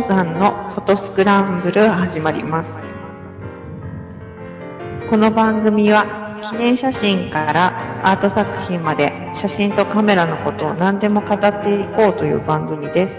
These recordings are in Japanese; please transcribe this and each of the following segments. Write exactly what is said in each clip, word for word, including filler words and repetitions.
さんのフォトスクランブル始まります。この番組は記念写真からアート作品まで写真とカメラのことを何でも語っていこうという番組です。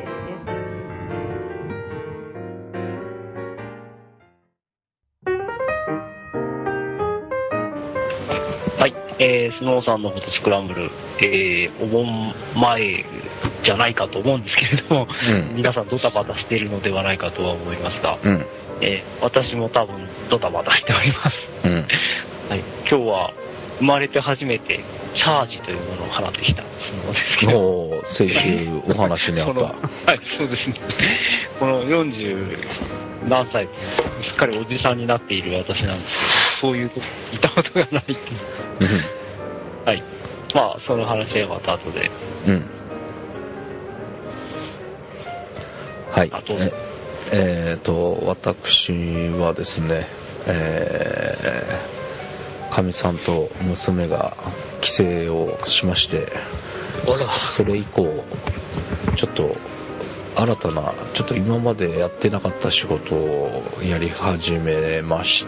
はい、えー、スノーさんのフォトスクランブル、えー、お盆前じゃないかと思うんですけれども、うん、皆さんドタバタしているのではないかとは思いますが、うんえー、私も多分ドタバタしております、うんはい、今日は生まれて初めてチャージというものを放ってきたのですけど、 お先週お話にあったはいそうですねこのよんじゅう何歳すっかりおじさんになっている私なんですけど、そういうこといたことがないっていうはいまあその話はまた後でうんはいあとええー、と私はですねえーかみさんと娘が帰省をしまして、それ以降ちょっと新たなちょっと今までやってなかった仕事をやり始めまして、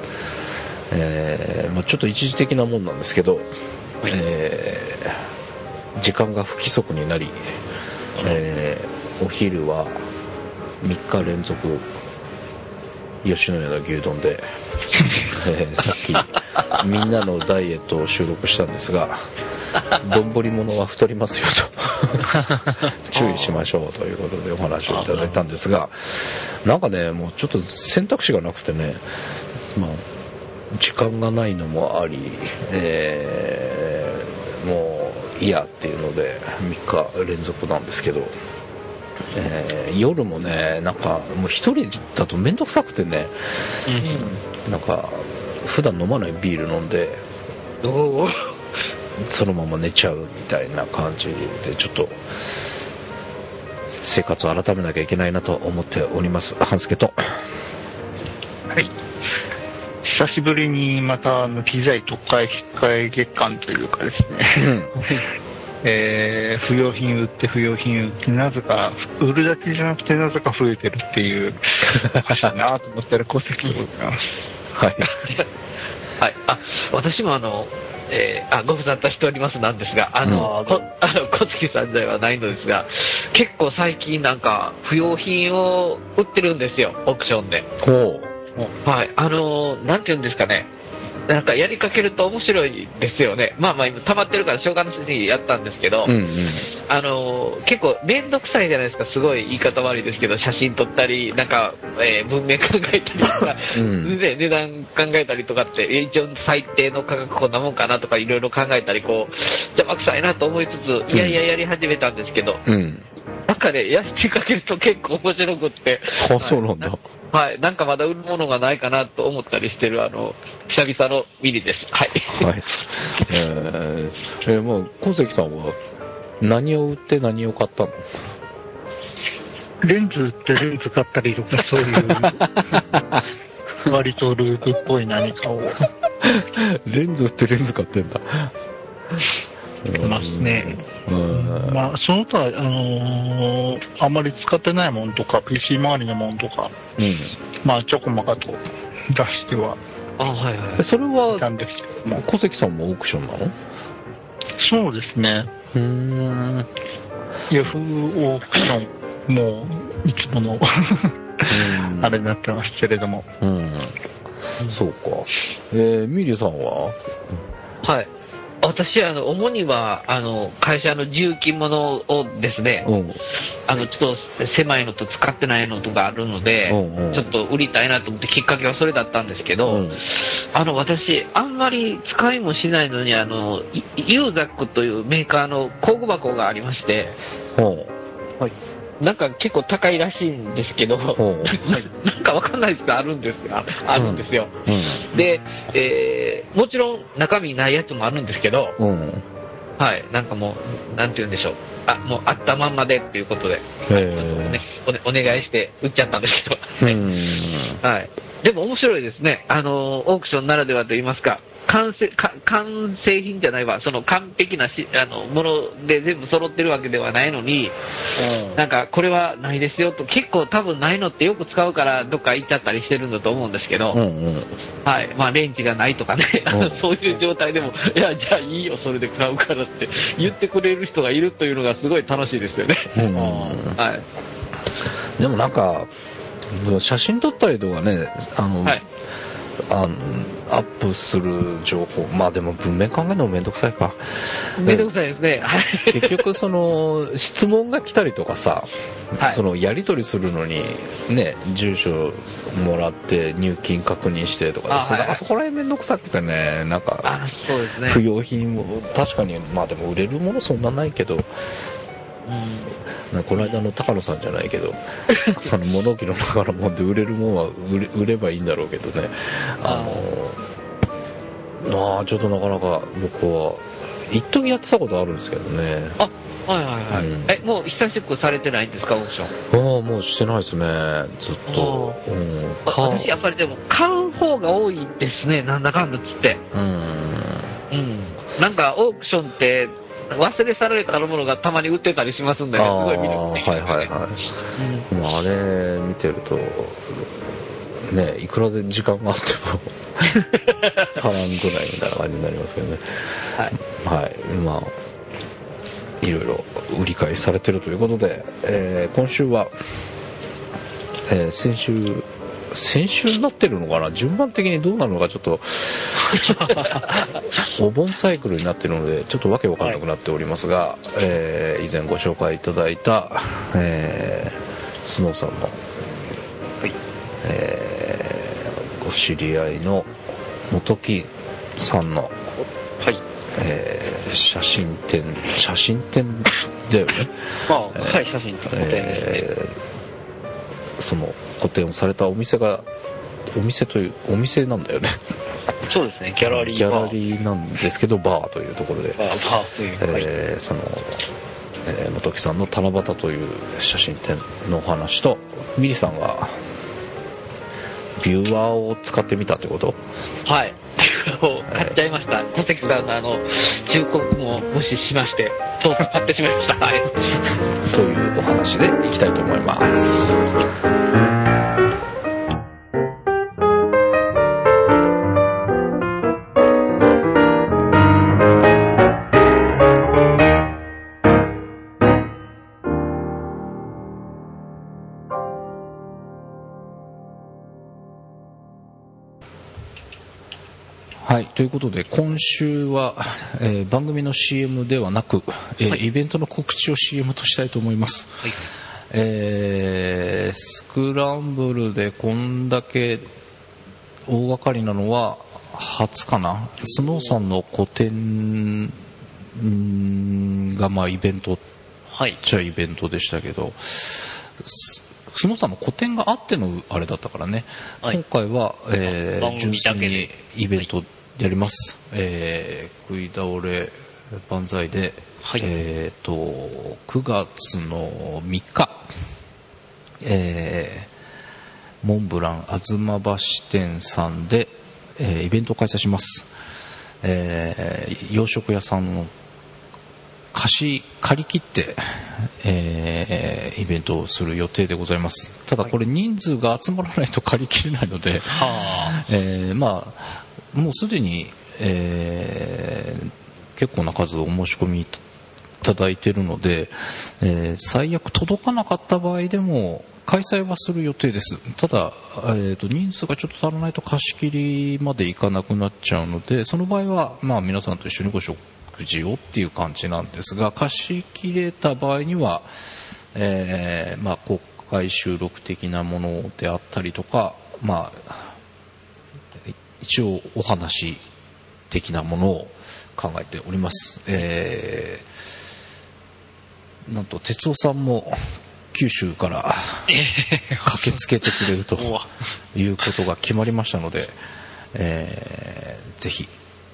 えーまあ、ちょっと一時的なもんなんですけど、はいえー、時間が不規則になり、えー、お昼はみっか連続吉野家の牛丼で、えー、さっきみんなのダイエットを収録したんですが、丼物は太りますよと注意しましょうということでお話をいただいたんですが、なんかねもうちょっと選択肢がなくてね、まあ、時間がないのもあり、えー、もういいやっていうのでみっか連続なんですけど、えー、夜もねなんかもう一人だと面倒くさくてね、うん、なんか普段飲まないビール飲んでそのまま寝ちゃうみたいな感じで、ちょっと生活を改めなきゃいけないなと思っております。半助とはい久しぶりにまたあの機材特会引っ換え月間というかですね、うんえー、不要品売って不要品売ってなぜか売るだけじゃなくてなぜか増えてるっていう話だなと思ったら功績でございますはい、はい、あ私もあの、えー、あご無沙汰しておりますなんですがあの、うん、こあの小月さんではないのですが結構最近なんか不要品を売ってるんですよオークションで。ほうはいあのなんていうんですかね、なんかやりかけると面白いですよね。まあまあ今溜まってるからしょうがなしにやったんですけど、うんうん、あの結構めんどくさいじゃないですか。すごい言い方悪いですけど写真撮ったりなんか、えー、文面考えたりとか、うん、で値段考えたりとかって一応最低の価格こんなもんかなとかいろいろ考えたりこう邪魔くさいなと思いつついやいややり始めたんですけど、うん、なんかねやりかけると結構面白くって。 あそうなんだ。 はい、なんかまだ売るものがないかなと思ったりしてるあの久々のミリです。はい。はい。 えー、えー、もう小関さんは何を売って何を買ったの？ レンズ売ってレンズ買ったりとかそういう割とループっぽい何かを。 レンズ売ってレンズ買ってんだ。 ますね。うんまあその他、あのー、あんまり使ってないものとか ピーシー 周りのものとか、うん、まあちょこまかと出してはあはいはい。 それは小関さんもオークションなの？ そうですね。うーんヤフーオークションもういつものあれになってますけれども。うん、 そうか。えー、ミリさんは？ はい。私あの主にはあの会社の重機物をですね、うん、あのちょっと狭いのと使ってないのとかあるので、うんうん、ちょっと売りたいなと思ってきっかけはそれだったんですけど、うん、あの私あんまり使いもしないのにあのユーザックというメーカーの工具箱がありまして、うんはい、なんか結構高いらしいんですけど、なんかわかんないですけどあるんですが、あるんですよ。うんうん、で、えー、もちろん中身ないやつもあるんですけど、うん、はい、なんかもうなんて言うんでしょう、あもうあったまんまでっていうことで、ね、 お, お願いして売っちゃったんですけど。 うんはい。でも面白いですね。あの、オークションならではと言いますか、完成、か完成品じゃないわ、その完璧なしあのもので全部揃ってるわけではないのに、うん、なんかこれはないですよと、結構多分ないのってよく使うからどっか行っちゃったりしてるんだと思うんですけど、 うんうん、 はい、まあレンチがないとかね、うん、そういう状態でも、いや、じゃあいいよ、それで買うからって言ってくれる人がいるというのがすごい楽しいですよね。 うんはい、 でもなんか、写真撮ったりとかね、あの、はい、あのアップする情報、まあでも文面考えるのもめんどくさいか。 めんどくさいですね。 結局その質問が来たりとかさ、はい、そのやり取りするのにね、住所もらって入金確認してとかですね、あ、はいはい、そこら辺めんどくさくてね、なんか、 あ、そうですね、 不要品も確かに、まあでも売れるものそんなないけど、うん、この間の高野さんじゃないけどあの物置の中のもんで売れるもんは売 れ, 売ればいいんだろうけどね、あのあちょっとなかなか僕は一時やってたことあるんですけどね。 あ、はいはいはい、うん、え、もう久しくされてないんですか、オークション。 ああ、もうしてないですね、ずっと。うん、 私やっぱりでも買う方が多いですね、なんだかんだっつって。 うん、うん、 なんかオークションって忘れ去られたものがたまに売ってたりしますんで、ね、すごい魅力的ですね。はいはいはい。 うん、あれ見てるとね、いくらで時間があっても足らんぐらいみたいな感じになりますけどね。はい。はい。まあいろいろ売り買いされてるということで、えー、今週は、えー、先週先週になってるのかな、順番的にどうなるのかちょっとお盆サイクルになってるのでちょっとわけわかんなくなっておりますが、はい、えー、以前ご紹介いただいた、えー、スノーさんの、はい、えー、ご知り合いの元木さんの、はい、えー、写真展写真展だよね。 まあ、えー、はい、写真展、 えー、その個展をされたお店がお店というお店なんだよね。 そうですね、ギャラリーギャラリーなんですけどバーというところで、 バーバーという、 えーはい、その、えー、元木さんの七夕という写真展のお話と、ミリさんがビューアーを使ってみたってこと？ はい、買っちゃいました。小関さんのあの忠告も無視しましてとうとう買ってしまいました。はい。 というお話でいきたいと思います。はい、ということで今週は、えー、番組の シーエム ではなく、えーはい、イベントの告知を シーエム としたいと思います。はい、えー、スクランブルでこんだけ大掛かりなのは初かな。スノーさんの個展がまあイベントっちゃイベントでしたけど、はい、スノーさんの個展があってのあれだったからね、はい、今回は、えー、純粋にイベントやります。はい、えー、食い倒れ万歳で、はい、えーとくがつのみっか、えー、モンブラン吾妻橋店さんで、えー、イベントを開催します。えー、洋食屋さんの貸し借り切って、えー、イベントをする予定でございます。ただこれ人数が集まらないと借り切れないので、はい、えー、まあもうすでに、えー、結構な数お申し込みいただいているので、えー、最悪届かなかった場合でも開催はする予定です。ただ、えーと、人数がちょっと足らないと貸し切りまでいかなくなっちゃうので、その場合は、まあ、皆さんと一緒にご食事をっていう感じなんですが、貸し切れた場合には、えーまあ、公開収録的なものであったりとか、まあ一応お話的なものを考えております。えー、なんと哲夫さんも九州から駆けつけてくれるということが決まりましたので、えー、ぜひ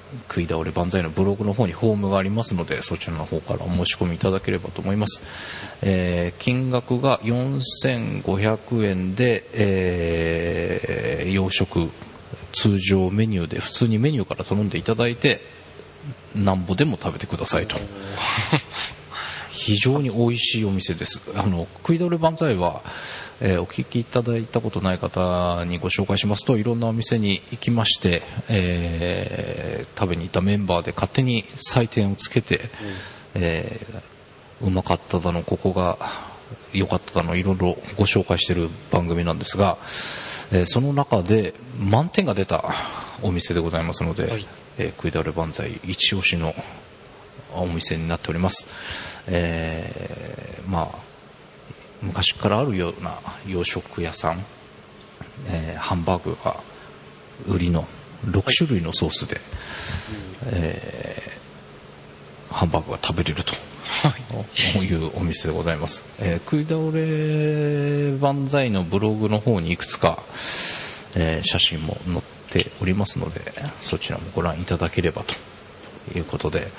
食い倒れ万歳のブログの方にフォームがありますので、そちらの方からお申し込みいただければと思います。えー、金額がよんせんごひゃくえんで、えー、洋食通常メニューで普通にメニューから頼んでいただいてなんぼでも食べてくださいと非常に美味しいお店です。あの食い倒れ万歳は、えー、お聞きいただいたことない方にご紹介しますと、いろんなお店に行きまして、えー、食べに行ったメンバーで勝手に採点をつけて、うんえー、うまかっただのここが良かっただのいろいろご紹介している番組なんですが、えー、その中で満点が出たお店でございますので、はいえー、食い倒れ万歳一押しのお店になっております。えー、まあ昔からあるような洋食屋さん、えー、ハンバーグが売りのろくしゅるいのソースで、はいえー、ハンバーグが食べれると、はい、いうお店でございます。えー、食い倒れ万歳のブログの方にいくつか、えー、写真も載っておりますので、そちらもご覧いただければということで、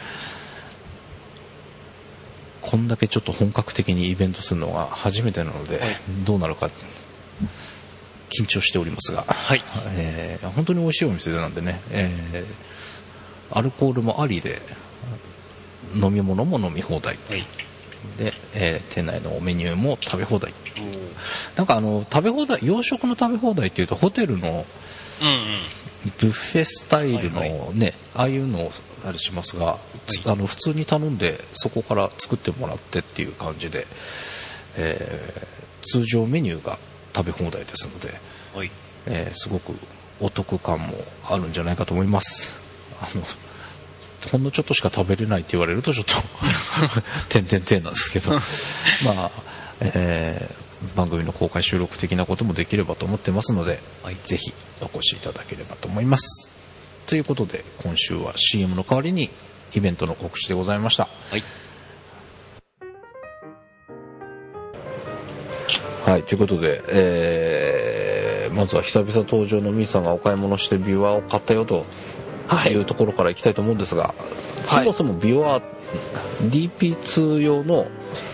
こんだけちょっと本格的にイベントするのが初めてなので、はい、どうなるか緊張しておりますが、はいえー、本当に美味しいお店なんでね、えー、アルコールもありで飲み物も飲み放題、はいでえー、店内のメニューも食べ放題。なんかあの食べ放題、洋食の食べ放題っていうとホテルのブッフェスタイルのね、はいはい、ああいうのをあれしますが、はい、あの普通に頼んでそこから作ってもらってっていう感じで、えー、通常メニューが食べ放題ですので、はいえー、すごくお得感もあるんじゃないかと思います。あのほんのちょっとしか食べれないって言われるとちょっと点々点なんですけどまあ、えー、番組の公開収録的なこともできればと思ってますので、はい、ぜひお越しいただければと思います。ということで今週は シーエム の代わりにイベントの告知でございました。はい、はい、ということで、えー、まずは久々登場のミーさんがお買い物してビューアーを買ったよというところからいきたいと思うんですが、はい、そもそもビューアー ディーピーツー 用の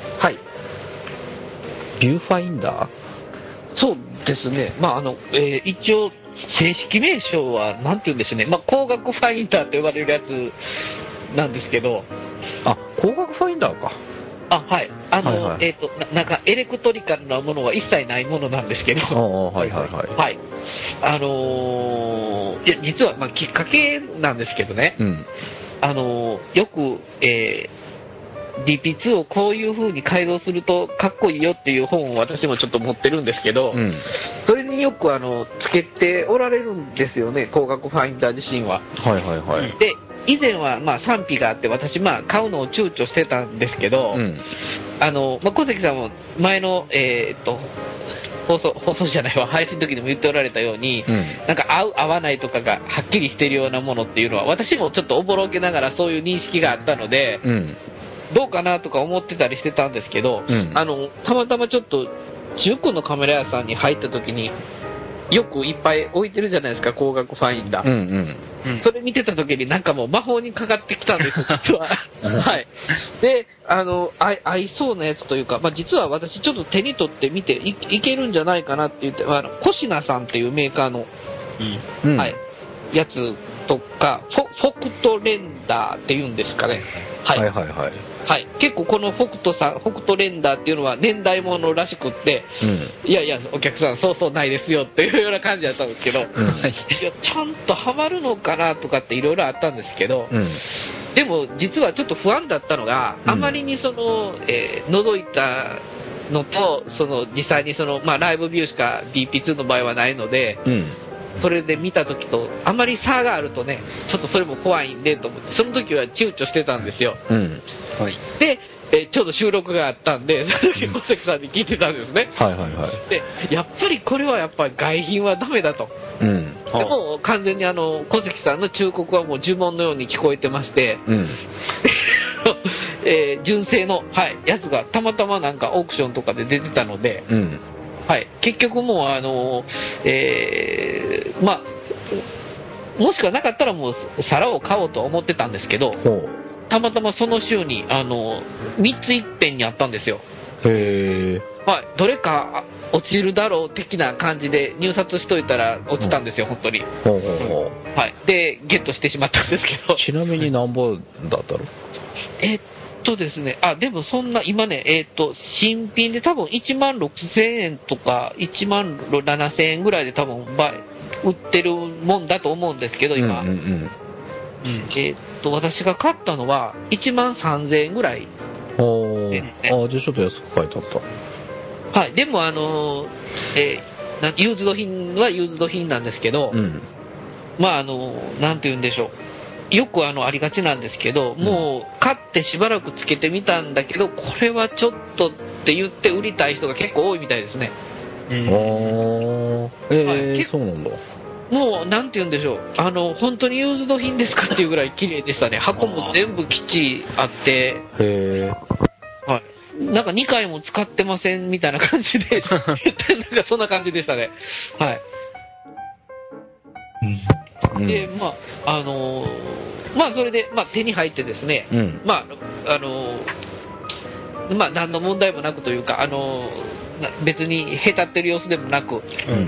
ビューファインダー、 そうですね、まああのえー、一応正式名称はなんて言うんですね、まあ、光学ファインダーと呼ばれるやつなんですけど、 あ、光学ファインダーか、 あ、はい、あの、はいはい、えっ、ー、とな、なんかエレクトリカルなものは一切ないものなんですけど、 ああ、はいはいはい、 はい、あのー、いや実はまあきっかけなんですけどね、うん、あのー、よく、えーディーピーツー をこういう風に改造するとかっこいいよっていう本を私もちょっと持ってるんですけど、うん、それによくあのつけておられるんですよね、光学ファインダー自身は。 はいはいはい。 で以前はまあ賛否があって私まあ買うのを躊躇してたんですけど、うん、あの、まあ、小関さんも前のえー、っと放送放送じゃないわ配信の時でも言っておられたように、うん、なんか合う合わないとかがはっきりしてるようなものっていうのは私もちょっとおぼろげながらそういう認識があったので、うんどうかなとか思ってたりしてたんですけど、うん、あのたまたまちょっと中古のカメラ屋さんに入った時によくいっぱい置いてるじゃないですか、光学ファインダー、うんうん、それ見てた時になんかもう魔法にかかってきたんです実ははいであの合合いそうなやつというか、まあ、実は私ちょっと手に取ってみて い, いけるんじゃないかなって言って、あのコシナさんっていうメーカーの、うんはい、やつとかフ ォ, フォクトレンダーっていうんですかね、はい、はいはいはいはい、結構このフォクトさん、フォクトレンダーっていうのは年代物らしくって、うん、いやいやお客さんそうそうないですよっていうような感じだったんですけど、うん、いやちゃんとハマるのかなとかっていろいろあったんですけど、うん、でも実はちょっと不安だったのが、あまりにその、えー、覗いたのとその実際にその、まあ、ライブビューしか ディーピーツー の場合はないので、うんそれで見た時とあまり差があるとねちょっとそれも怖いんでと思ってその時は躊躇してたんですよ、うんはい、でえちょうど収録があったんでその時小関さんに聞いてたんですね、はいはいはい、でやっぱりこれはやっぱり外品はダメだと、うん、でも完全にあの小関さんの忠告はもう呪文のように聞こえてまして、うんえー、純正の、はい、やつがたまたまなんかオークションとかで出てたので、うんはい、結局もうあの、えー、まあもしくはなかったらもう皿を買おうとは思ってたんですけど、たまたまその週にあのみっついっぺんにあったんですよ。 へー。 はい、どれか落ちるだろう的な感じで入札しといたら落ちたんですよ、うん、本当に。 ほうほうほう。はい。で、ゲットしてしまったんですけど。 ちなみに何本だったの？ えっとですね、あ、でもそんな、今ね、えっと、新品で多分いちまんろくせんえんとかいちまんななせんえんぐらいで多分売ってるもんだと思うんですけど、今。うんうんうん、えっと、私が買ったのはいちまんさんぜんえんぐらい。 おー。あ、じゃあちょっと安く買えたんだ。 はい、でもあの、えー、なユーズド品はユーズド品なんですけど、うん、まああの、なんて言うんでしょう。よくあの、ありがちなんですけど、うん、もう買ってしばらくつけてみたんだけど、これはちょっとって言って売りたい人が結構多いみたいですね。 うん、あー。えー、はい、そうなんだ。 もう、なんて言うんでしょう。あの、本当にユーズド品ですかっていうぐらい綺麗でしたね。箱も全部きっちりあって。 へー。 はい。なんかにかいも使ってませんみたいな感じで、なんかそんな感じでしたね。はい。うん、で、まあ、あのー、まあそれで、まあ手に入ってですね、うん、まあ、あのー、まあ何の問題もなくというか、あのー、別にへたってる様子でもなく、うん、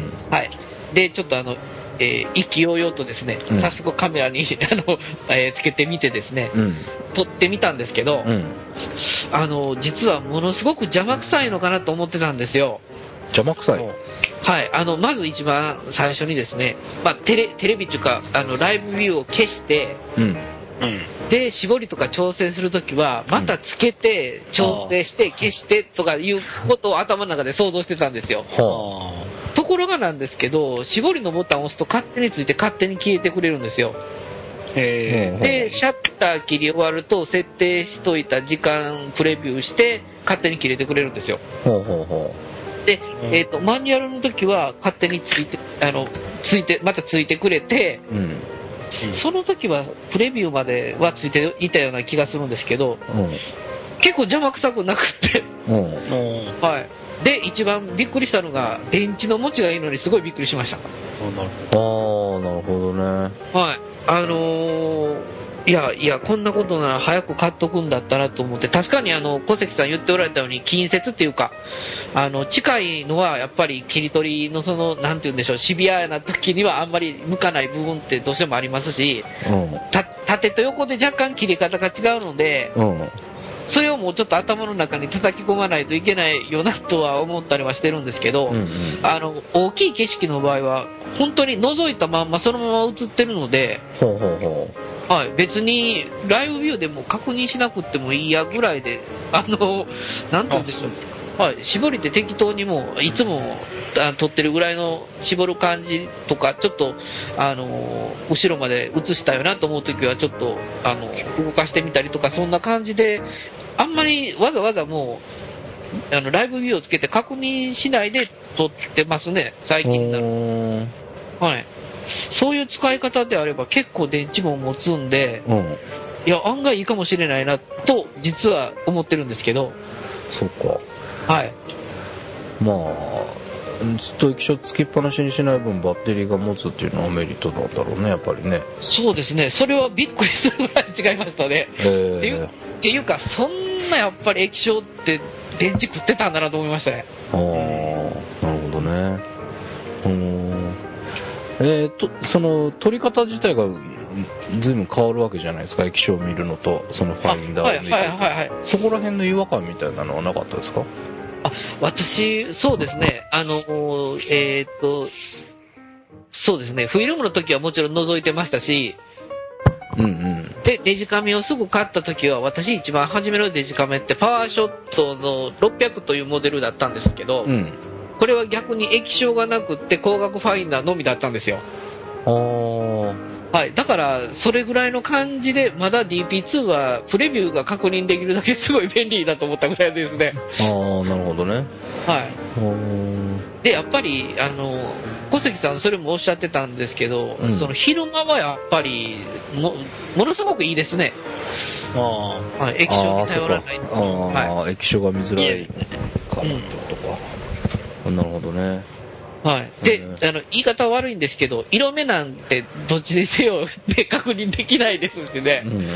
はい。で、ちょっとあの、えー、意気揚々とですね、うん、早速カメラにあの、えー、つけてみてですね、うん、撮ってみたんですけど、うん、あの実はものすごく邪魔くさいのかなと思ってたんですよ。 邪魔くさい？ はい、あのまず一番最初にですね、まあ、テレテレビというかあのライブビューを消して、うんうん、で絞りとか調整するときはまたつけて調整して消してとかいうことを頭の中で想像してたんですよ。はあ。ところがなんですけど、絞りのボタンを押すと勝手について勝手に消えてくれるんですよ。へー。で、シャッター切り終わると設定しといた時間プレビューして勝手に切れてくれるんですよ。ほうほうほう。で、えっと、マニュアルの時は勝手について、あの、ついて、またついてくれて、うん、その時はプレビューまではついていたような気がするんですけど、うん、結構邪魔くさくなくって、うん、はい。で、一番びっくりしたのが、電池の持ちがいいのにすごいびっくりしました。ああ、なるほどね。 はい。あのー、いや、いや、こんなことなら早く買っとくんだったらと思って、確かにあの、小関さん言っておられたように、近接っていうか、あの、近いのはやっぱり切り取りのその、なんて言うんでしょう、シビアな時にはあんまり向かない部分ってどうしてもありますし、うん、た縦と横で若干切り方が違うので、うんそれをもうちょっと頭の中に叩き込まないといけないよなとは思ったりはしてるんですけど、うんうん、あの大きい景色の場合は本当に覗いたまんまそのまま映ってるので、ほうほうほう、はい、別にライブビューでも確認しなくてもいいやぐらいで、あのなんて言うんでしょう、はい、絞りって適当にもいつも撮ってるぐらいの絞る感じとか、ちょっとあの後ろまで映したよなと思うときはちょっとあの動かしてみたりとか、そんな感じであんまりわざわざもうあのライブビューをつけて確認しないで撮ってますね、最近なの。はい、そういう使い方であれば結構電池も持つんで、うん、いや案外いいかもしれないなと実は思ってるんですけど。 そうか。 はい。 まあずっと液晶つきっぱなしにしない分バッテリーが持つっていうのはメリットなんだろうね、やっぱりね。 そうですね、それはびっくりするぐらい違いましたね。っていう、っていうかそんなやっぱり液晶って電池食ってたんだなと思いましたね。 ああ、なるほどね。うん。えーと、その撮り方自体が随分変わるわけじゃないですか、液晶を見るのとそのファインダーを見ると、はいはいはいはい、そこら辺の違和感みたいなのはなかったですか？ あ、私、そうですね、あの、えー、っと、そうですね、フィルムの時はもちろん覗いてましたし、うんうん、で、デジカメをすぐ買った時は、私一番初めのデジカメってパワーショットのろっぴゃくというモデルだったんですけど、うん、これは逆に液晶がなくって光学ファインダーのみだったんですよ。あー。はい。だから、それぐらいの感じで、まだ ディーピーツー はプレビューが確認できるだけすごい便利だと思ったぐらいですね。 ああ、なるほどね。 はい。で、やっぱり、あの、小関さんそれもおっしゃってたんですけど、うん、その昼間はやっぱりも、ものすごくいいですね。ああ。はい。液晶に頼らないと。 ああ、はい、液晶が見づらいからってことか。うん、なるほどね。 はい。で、あの、言い方は悪いんですけど、色目なんてどっちにせよで確認できないですしね。うんうんうん、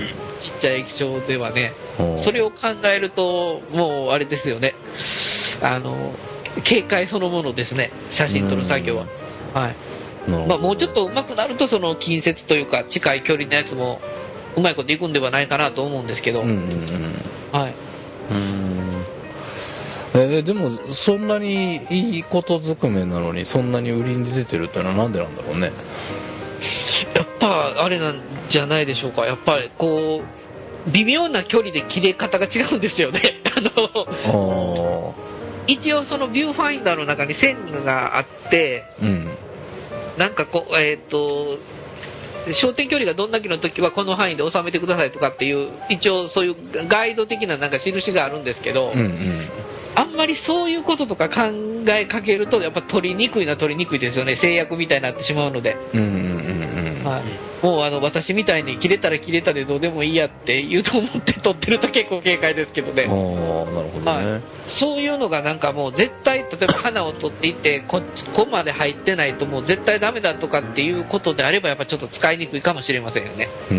ちっちゃい液晶ではね。それを考えると、もうあれですよね。あの、警戒そのものですね。写真撮る作業は。はい。まあ、もうちょっと上手くなると、その近接というか近い距離のやつもうまいこといくんではないかなと思うんですけど。うんうんうん、はい。 うーんえー、でもそんなにいいことずくめなのにそんなに売りに出てるってのはなんでなんだろうね。 やっぱあれなんじゃないでしょうか。やっぱりこう微妙な距離で切れ方が違うんですよね。あの一応そのビューファインダーの中に線があって、うん、なんかこうえっ、ー、と焦点距離がどんだけの時はこの範囲で収めてくださいとかっていう一応そういうガイド的ななんか印があるんですけど、うんうん、あんまりそういうこととか考えかけるとやっぱ取りにくいのは取りにくいですよね。制約みたいになってしまうので、うんうんうんうんはい、もうあの私みたいに切れたら切れたでどうでもいいやって言うと思って取ってると結構警戒ですけどね。あなるほどね、はい、そういうのがなんかもう絶対例えば花を取っていってここまで入ってないともう絶対ダメだとかっていうことであればやっぱちょっと使いにくいかもしれませんよね。うん、うん、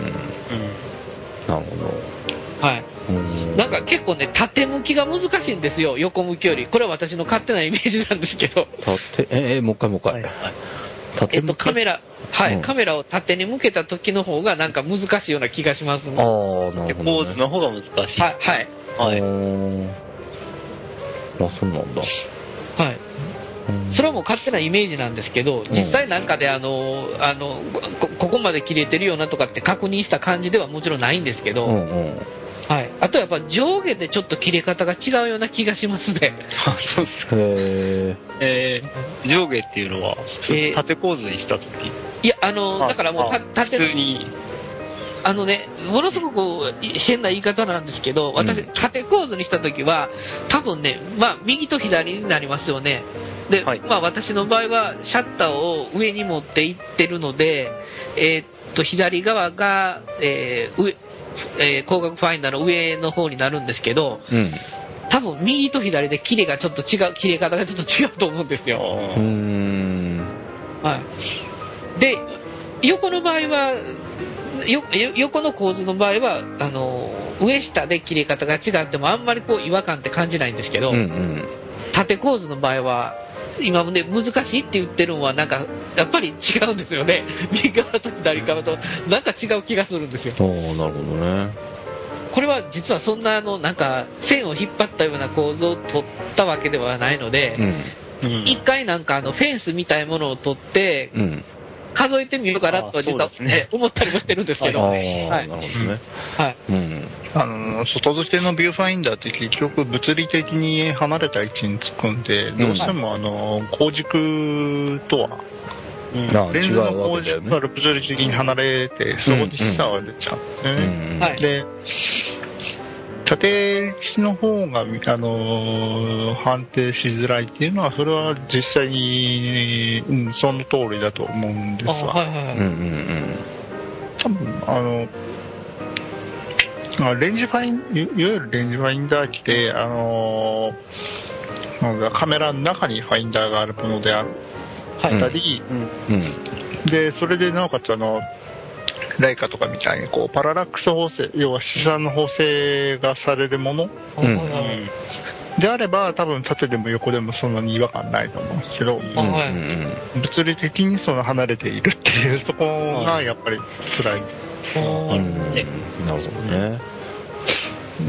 なるほど。はい。なんか結構ね縦向きが難しいんですよ、横向きより。これは私の勝手なイメージなんですけど。 縦えー、もう一回もう一回。はいはい、 縦えっとカメラはい、うん、カメラを縦に向けた時の方がなんか難しいような気がしますね。ああなるほど、ね。 ポーズの方が難しい。 はいはい。はい。 あそうなんだ。 はい。それはもう勝手なイメージなんですけど、実際なんかであのあの こ, ここまで切れてるようなとかって確認した感じではもちろんないんですけど、うんうんはい、あとやっぱ上下でちょっと切れ方が違うような気がしますね。 あそうですか。へえー、上下っていうのは、えー、縦構図にしたときいやあのだからもうた縦普通にあのね、ものすごく変な言い方なんですけど、私、縦構図にしたときは、多分ね、まあ、右と左になりますよね。で、はい、まあ、私の場合は、シャッターを上に持っていってるので、えー、っと、左側が、えー、上、えー、光学ファインダーの上の方になるんですけど、うん、多分、右と左で切れがちょっと違う、切れ方がちょっと違うと思うんですよ。うーん。はい。で、横の場合は、よ横の構図の場合はあの上下で切れ方が違ってもあんまりこう違和感って感じないんですけど、うんうん、縦構図の場合は今もね難しいって言ってるのはなんかやっぱり違うんですよね。右側と左側となんか違う気がするんですよ。 おーなるほどね。 これは実はそんなあのなんか線を引っ張ったような構図を取ったわけではないので、うんうん、一回なんかあのフェンスみたいなものを取って、うん数えてみようかなと実は、ね、思ったりもしてるんですけど、はい、なるほどね。 はい。うん。あの外付けのビューファインダーって結局物理的に離れた位置につくんで、どうしてもあの光軸とは、うん、レンズの光軸から物理的に離れて、そこに差は出ちゃうんですね。うんうん、で、縦位置の方が、あのー、判定しづらいっていうのはそれは実際に、うん、その通りだと思うんですわ。はいはいはい。うんうんうん。多分あのレンジファインいわゆるレンジファインダー機であのー、カメラの中にファインダーがあるものであったり、はいうんうん、でそれでなおかつあのライカとかみたいにこうパララックス縫製要は資産の縫製がされるもの、うんうん、であれば多分縦でも横でもそんなに違和感ないと思うんですけど、うんうん、物理的にその離れているっていうそこがやっぱり辛い、うんうん、なるほどね、うん、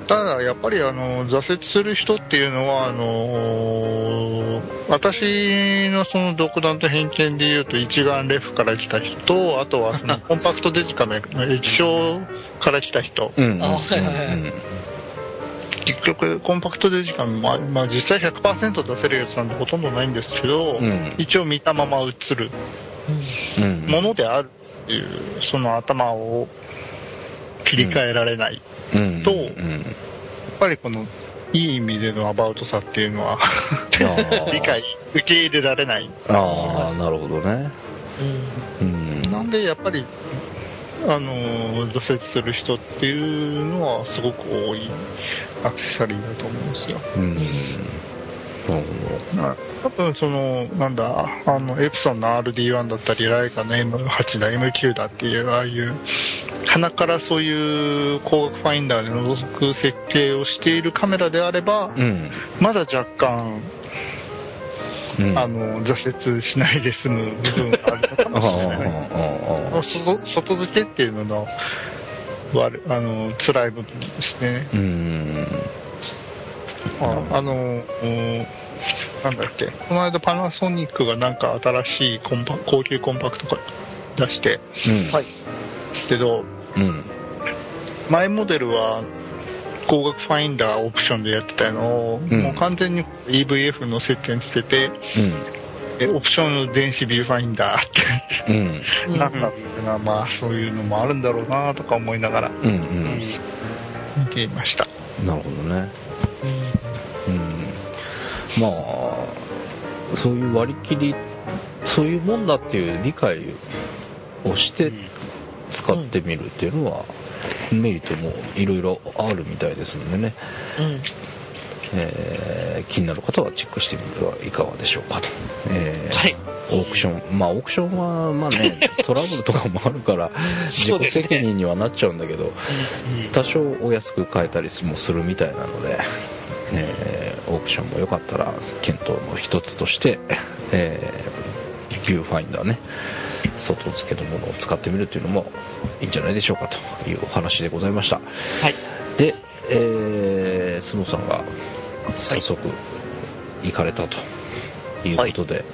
ただやっぱりあの挫折する人っていうのはあの私のその独断と偏見でいうと一眼レフから来た人とあとはそのコンパクトデジカメの液晶から来た人、うんうんうん、結局コンパクトデジカメも、まあ、実際 ひゃくパーセント 出せるやつなんてほとんどないんですけど、うん、一応見たまま映るものであるっていうその頭を切り替えられない、うん、と、うんうん、やっぱりこのいい意味でのアバウトさっていうのは理解受け入れられない。 ああなるほどね、 うん、なんでやっぱりあの挫折する人っていうのはすごく多いアクセサリーだと思うんですよ、うんうん、 多分そのなんだあのエプソンの アールディーワン だったりライカの エムはち だ エムきゅう だっていうああいう鼻からそういう光学ファインダーで覗く設計をしているカメラであれば、うん、まだ若干、うん、あの挫折しないで済む部分があるのかもしれない外付けっていうののあの辛い部分ですね。うんあ, あのなんだっけこの間パナソニックがなんか新しいコンパ高級コンパクトとか出して、うん、はいですけど、うん、前モデルは光学ファインダーオプションでやってたのを、うん、もう完全に イーブイエフ の設定につけて、うん、オプションの電子ビューファインダーって、うん、なったっていうのはまあそういうのもあるんだろうなとか思いながら、うんうん、見ていました。 なるほどね。うん、まあそういう割り切りそういうもんだっていう理解をして使ってみるっていうのは、うん、メリットもいろいろあるみたいですのでね、うんえー、気になる方はチェックしてみてはいかがでしょうかと、えーはい、オークションまあオークションはまあねトラブルとかもあるから自己責任にはなっちゃうんだけど、ね、多少お安く買えたりもするみたいなので、えー、オークションもよかったら検討の一つとして、えー、ビューファインダーね外付けのものを使ってみるというのもいいんじゃないでしょうかというお話でございました。はい、で、えー、スノーさんが早速行かれたということで、はい、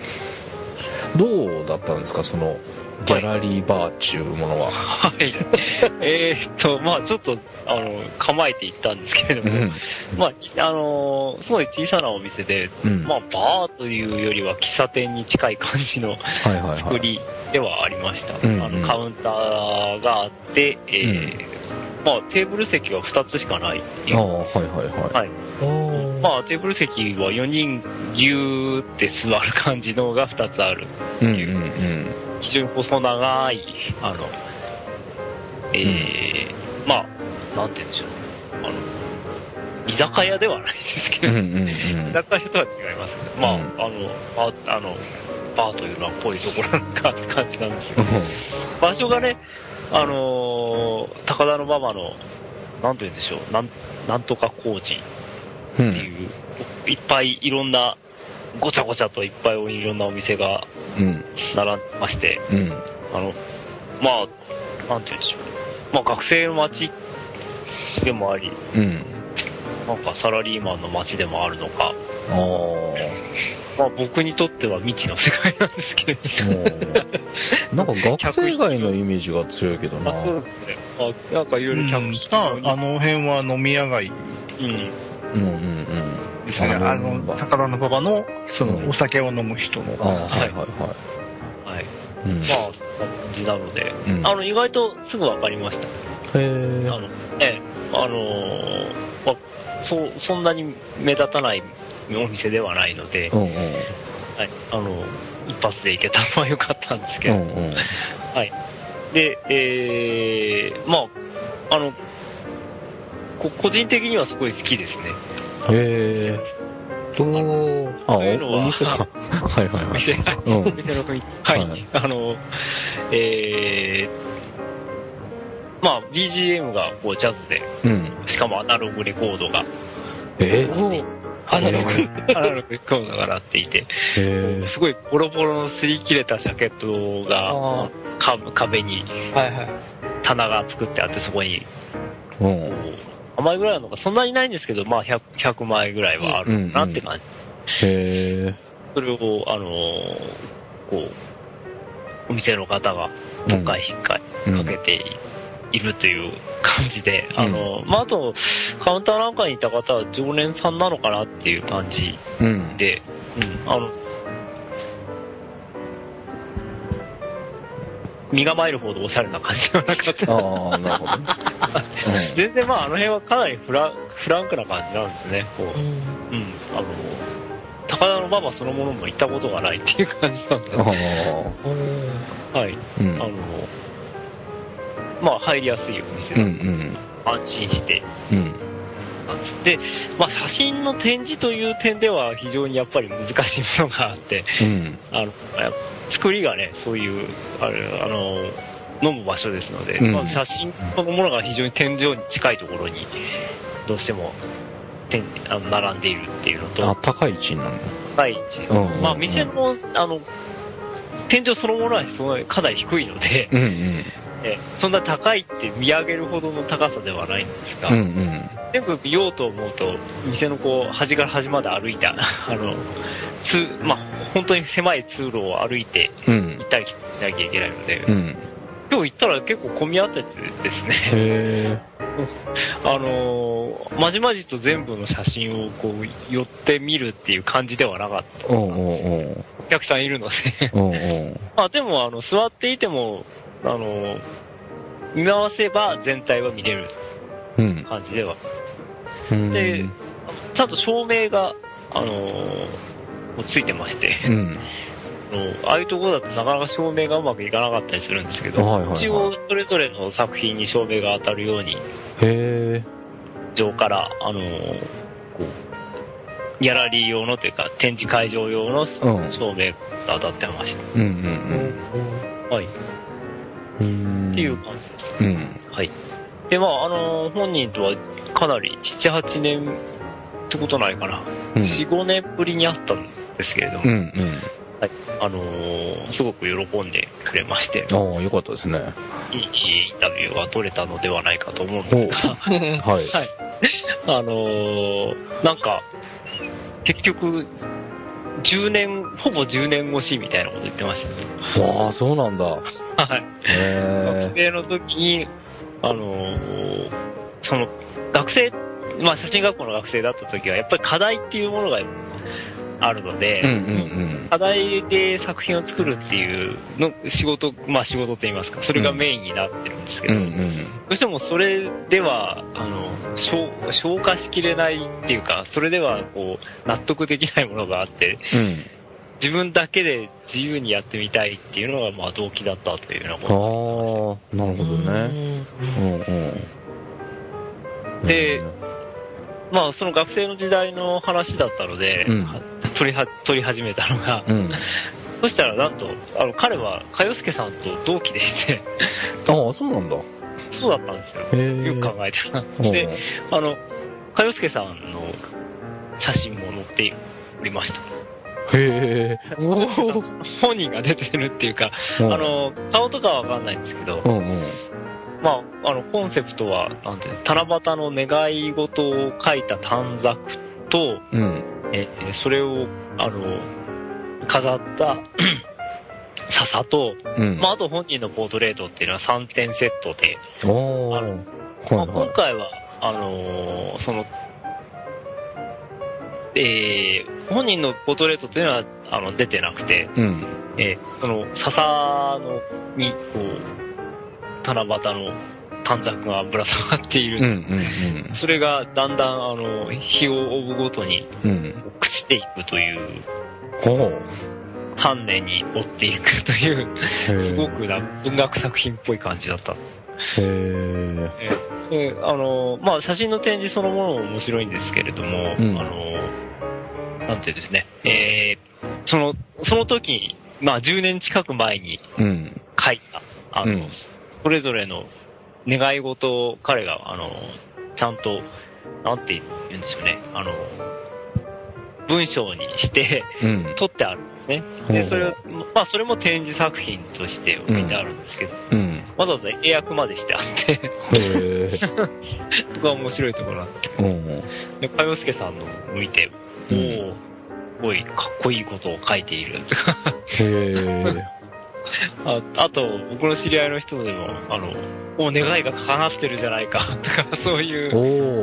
どうだったんですかそのギャラリーバーっていうものは。 はい。えーっと、まあちょっと、あの、構えていったんですけれども、うん、まあ、あの、すごい小さなお店で、うん、まあバーというよりは喫茶店に近い感じの作りではありました。はいはいはい、あのカウンターがあって、えーうんまあ、テーブル席はふたつしかないっていう。ああ、はいはいはい。はい。まあ、テーブル席はよにんぎゅーって座る感じのがふたつあるっていう。うんうんうん、非常に細長い、あの、えー、うん、まあ、なんて言うんでしょう。あの、居酒屋ではないですけど、うんうんうん、居酒屋とは違いますね。まあ、うん、あの、ああの、バーというのはこういうところなのかって感じなんですけど、場所がね、あのー、高田馬場の、なんて言うんでしょう、なん、なんとか工事っていう、うん、いっぱいいろんな、ごちゃごちゃといっぱいいろんなお店が並んでまして、うん、あの、まあ、なんて言うんでしょう、まあ学生の街でもあり、うん、なんかサラリーマンの街でもあるのか、あまあ僕にとっては未知の世界なんですけれどなんか学生街のイメージが強いけどな。 あ、そうですね。あ、なんかいろいろ客室、うん、あの辺は飲み屋街。うん。うんうんうん。ですね。あの、高田馬場の、その、お酒を飲む人の。うん、あはいはいはい。はい。 うん、まあ、そんな感じなので、うん、あの、意外とすぐわかりました。へー。あの、ね、あのー、まあ、そ、そんなに目立たないお店ではないので、うんうん、はい、あの、一発で行けたのは良かったんですけど、うんうん、はい。で、えー、まあ、あの、こ個人的にはすごい好きですね。へー。とあ、というのは、お店か。はいはいはい。お店、 うん、お店の雰囲気。はい。はい、あの、えー、まあ、ビージーエム がこうジャズで、うん、しかもアナログレコードが、 えー、 アナログ、アナログレコードが鳴っていて、すごいボロボロの擦り切れたジャケットが壁に棚が作ってあって、そこに、何枚ぐらいあるのか、そんなにないんですけど、まあ ひゃく, ひゃくまいぐらいはあるなって感じ。うんうん、へそれを、あのー、こう、お店の方が、とっかいひっかいかけてい、うんいるという感じで、あの、うん、まあ、あと、カウンターなんかにいた方は常連さんなのかなっていう感じで、うん、うん、あの、身構えるほどおしゃれな感じではなかった。ああ、なるほど。全然まあ、あの辺はかなりフラフランクな感じなんですね、こう。うん、うん、あの、高田馬場そのものも行ったことがないっていう感じなんで、ね。はい。うん、あの、まあ入りやすいお店で、うんうん、安心して、うん、 なんです。で、まあ、写真の展示という点では非常にやっぱり難しいものがあって、うん、あの作りがね、そういう、あれ、あの、飲む場所ですので、うん、まあ、写真そのものが非常に天井に近いところに、どうしても、天あの並んでいるっていうのと。 あ、高い位置なの？ 高い位置。うんうん、まあ、店の、あの、天井そのものはそのかなり低いので、うんうん、えそんな高いって見上げるほどの高さではないんですが、うんうん、全部見ようと思うと、店のこう、端から端まで歩いた、あの、つ、まあ、本当に狭い通路を歩いて、行ったり来たりしなきゃいけないので、うん、今日行ったら結構混み合っててですね、へあのー、まじまじと全部の写真をこう、寄ってみるっていう感じではなかった。おうおうおうお客さんいるのでおうおうまあでも、あの、座っていても、あの、見回せば全体は見れる感じでは。うん、で、ちゃんと照明が、あの、ついてまして、うん、ああいうところだとなかなか照明がうまくいかなかったりするんですけど、はいはいはい、一応それぞれの作品に照明が当たるように、へ上から、あの、こう、ギャラリー用のというか、展示会場用の照明が当たってました。うんうんうん、はい。っていう感じです。うん。はい。で、まあ、あのー、本人とはかなりなな、はちねんってことないかな。うん、よん、ごねんぶりに会ったんですけれども。うんうん。はい。あのー、すごく喜んでくれまして。 ああ、よかったですね。 いいインタビューが取れたのではないかと思うんですが。はい。はい。あのー、なんか、結局、じゅうねん、ほぼじゅうねん越しみたいなこと言ってましたね。 わあ、そうなんだ。はい。 へ学生の時に、あのー、その、学生、まあ写真学校の学生だった時は、やっぱり課題っていうものがあるので、うんうんうん、課題で作品を作るっていうの仕事、まあ仕事って言いますか、それがメインになってるんですけど、うんうんうん、どうしてもそれでは、あの、消、消化しきれないっていうか、それではこう、納得できないものがあって、うん、自分だけで自由にやってみたいっていうのが、まあ動機だったというようなことになります。ああ、なるほどね。うんうん、で、まあその学生の時代の話だったので、うん、撮りは、撮り始めたのが、うん、そしたらなんと、あの、彼は、かよすけさんと同期でしてああ、そうなんだ。 そうだったんですよ。よく考えてた。で、あの、かよすけさんの写真も載っておりました。へぇ本人が出てるっていうか、あの、顔とかはわかんないんですけど、うんうん、まあ、あの、コンセプトは、なんていうの、七夕の願い事を書いた短冊と、うん、え、それを、あの、飾った笹と、うん、まあ、あと本人のポートレートっていうのはさんてんセットで、あの、はいはい、まあ、今回は、あのー、その、えー、本人のポートレートというのは、あの、出てなくて、うん、えー、その、笹の、に、こう、七夕の短冊がぶら下がっている、うんうんうん、それがだんだん、あの、日を追うごとに、朽ちていくという、うん丹念に追っていくという、すごくな文学作品っぽい感じだった。へー。えー、あの、まあ、写真の展示そのものも面白いんですけれども、うん、あの、なんてですね、えー、その、その時に、まあ、じゅうねん近く前に書いた、うん、あの、うん、それぞれの願い事を彼が、あの、ちゃんと、なんて言うんでしょうね、あの、文章にして、うん、撮ってある。ね、で、それを、まあ、それも展示作品として置いてあるんですけど、うん、わざわざ英訳までしてあって、へそこが面白いところなんですけど、で、かよすけさんの向いて、うん、おー、すごいかっこいいことを書いている。へあ, あと、僕の知り合いの人でも、あの、お願いが叶ってるじゃないか、とか、そういう、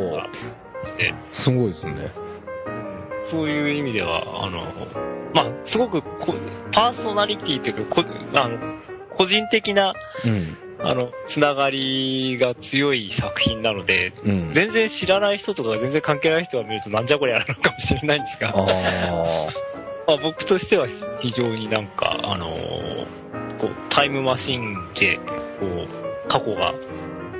おしてすごいですね。 そういう意味では、あの、まあ、すごくこ、パーソナリティというか、こあの個人的な、うん、あの、つながりが強い作品なので、うん、全然知らない人とか全然関係ない人が見るとなんじゃこりゃなのかもしれないんですが、あまあ、僕としては非常になんか、あのー、こうタイムマシンで、こう、過去が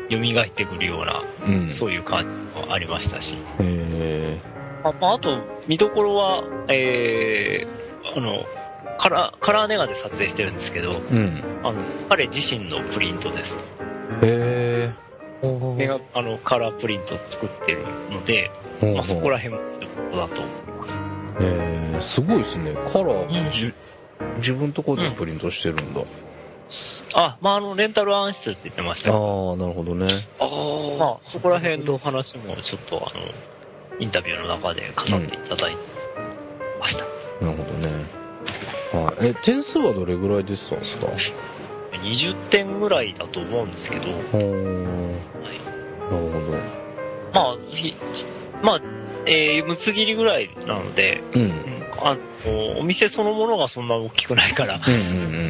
蘇ってくるような、うん、そういう感じもありましたし。 へあ, まあ、あと、見どころは、えー、あの、カラー、カラーネガで撮影してるんですけど、うん、あの、彼自身のプリントです。 へー。メガ、あの、カラープリントを作ってるので、まあ、そこら辺も見どころだと思います。 へー、すごいですね。カラー、じ、自分のところでプリントしてるんだ。うん、 あ、まあ、あの、レンタル暗室って言ってましたよ。ああ、なるほどね。 ああ。まあ、そこら辺の話もちょっと、あの、インタビューの中で語っていただいてました。 うん、なるほどね。はい。え、点数はどれぐらい出てたんですか？ にじゅってんぐらいだと思うんですけど。はい。なるほど。 まあ、まあ、えー、むつ切りぐらいなので、うん。あの、お店そのものがそんな大きくないから、うんうんうん、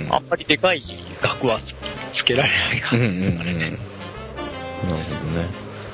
あんまりでかい額は つ, つけられない感じですかね。うんうんうん、なるほどね。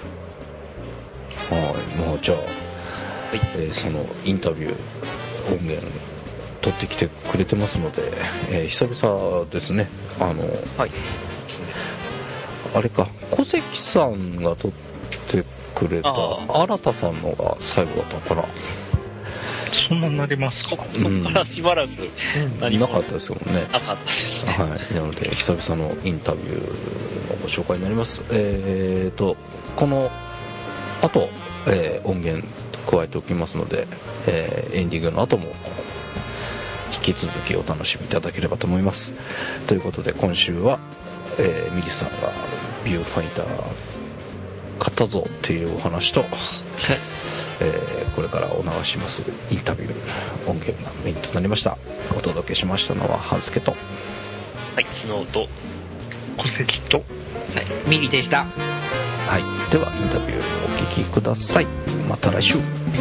はい。まあ、じゃあ、はい、えー、そのインタビュー音源取ってきてくれてますので、えー、久々ですね。あの、はい。あれか、小関さんが撮ってくれた、新田さんのが最後だったのかな。 そんなになりますか？ そこからしばらく何もなかったですよね。 なかったですね。 はい。なので、久々のインタビューのご紹介になります。えーと、この後、えー、音源加えておきますので、えー、エンディングの後も引き続きお楽しみいただければと思います。ということで、今週は、えー、ミリさんがビューファインダー買ったぞっていうお話と、えー、これからお流しますインタビュー音源がメインとなりました。お届けしましたのはハンスケと、はい、スノーと小関と、はい、 ミリでした。 はい、ではインタビューをお聞きください。また来週。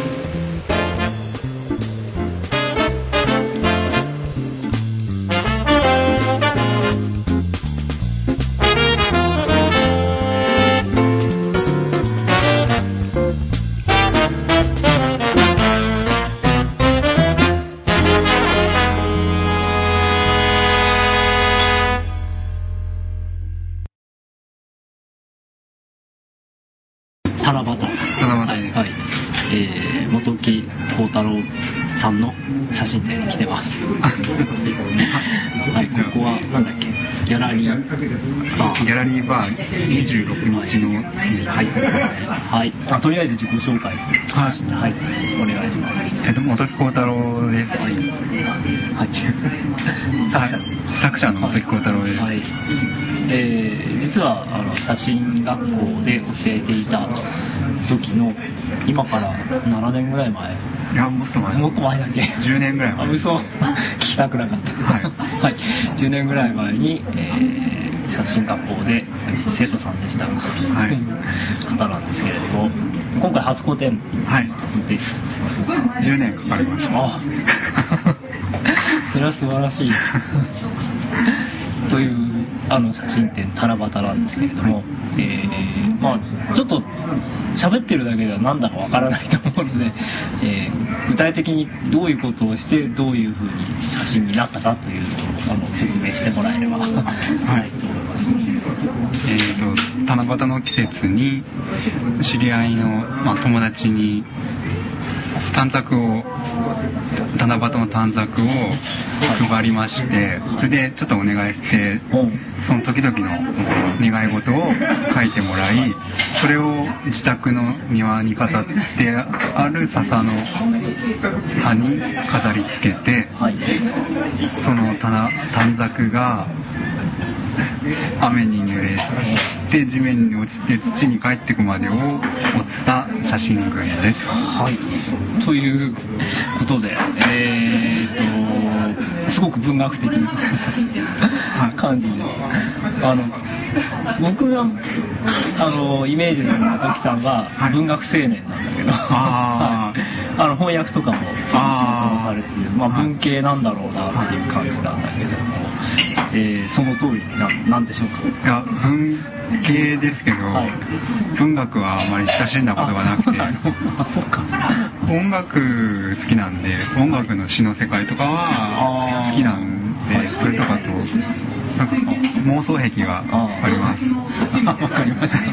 さんの写真展に来てます。はい、ここはなんだっけ、ギャラリーバー。 ギャラリーバーにじゅうろくにちの月に入ってます。 はい。あ、とりあえず自己紹介。写真に、はい、お願いします。 えっと本木幸太郎です。はい。 はい、作者、 作者の本木幸太郎です。はい。 えー、実はあの写真学校で教えていた時の今からななねんぐらい前。 いや、もっと前。 もっと前だっけ。 じゅうねんぐらい前。 あ、嘘。聞きたくなかった。はい。はい。じゅうねんぐらい前に、えー、写真学校で生徒さんでした。はい。方なんですけれども、今回初個展です。 はい。じゅうねんかかりました。あそれは素晴らしい。というあの写真展七夕なんですけれども、えー、まあちょっと喋ってるだけでは何だかわからないと思うので、えー、具体的にどういうことをしてどういうふうに写真になったかというのをあの説明してもらえれば、はい、と思います。 えーと七夕の季節に知り合いの、まあ、友達に短冊を七夕の短冊を配りまして、それでちょっとお願いして、その時々の願い事を書いてもらい、それを自宅の庭に飾ってある笹の葉に飾り付けて、その短冊が雨に濡れて地面に落ちて土に帰ってくまでを追った写真群です。 はい。ということで、えーと、すごく文学的な感じで、あの、僕が、あの、イメージの時さんは文学青年なんだけど、はい、あの、翻訳とかもそういう仕事もされている、まあ文系なんだろうなっていう感じなんだけども、えー、その通りな、なんでしょうか。 いや、文系ですけど、はい、文学はあまり親しんだことがなくて、 あ、そうか。 音楽好きなんで、音楽の詩の世界とかは好きなんで、それとかと妄想癖があります。 わかりました。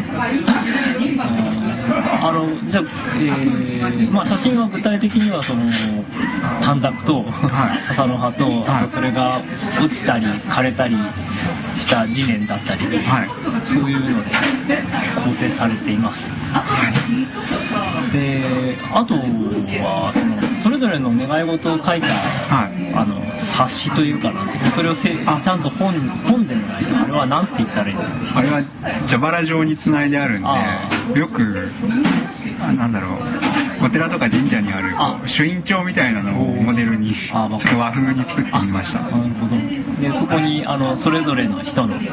あのじゃあ、えーまあ、写真は具体的にはその短冊と、はい、笹の葉と、はい、あとそれが落ちたり枯れたりした地面だったり、はい、そういうので構成されています。はい、であとはそのそれぞれの願い事を書いた、はい、あの冊子というかな、それをせちゃんと 本, 本でもないとあれは何て言ったらいいんですか？ あれは蛇腹状につないであるんで、よくなんだろう、お寺とか神社にある朱印帳みたいなのをモデルにちょっと和風に作ってみました。 なるほど。でそこにあのそれぞれの人の、はい、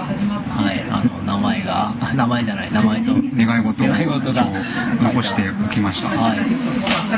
あの名前が名前じゃない名前と願い事を願い事が残しておきました。 はい、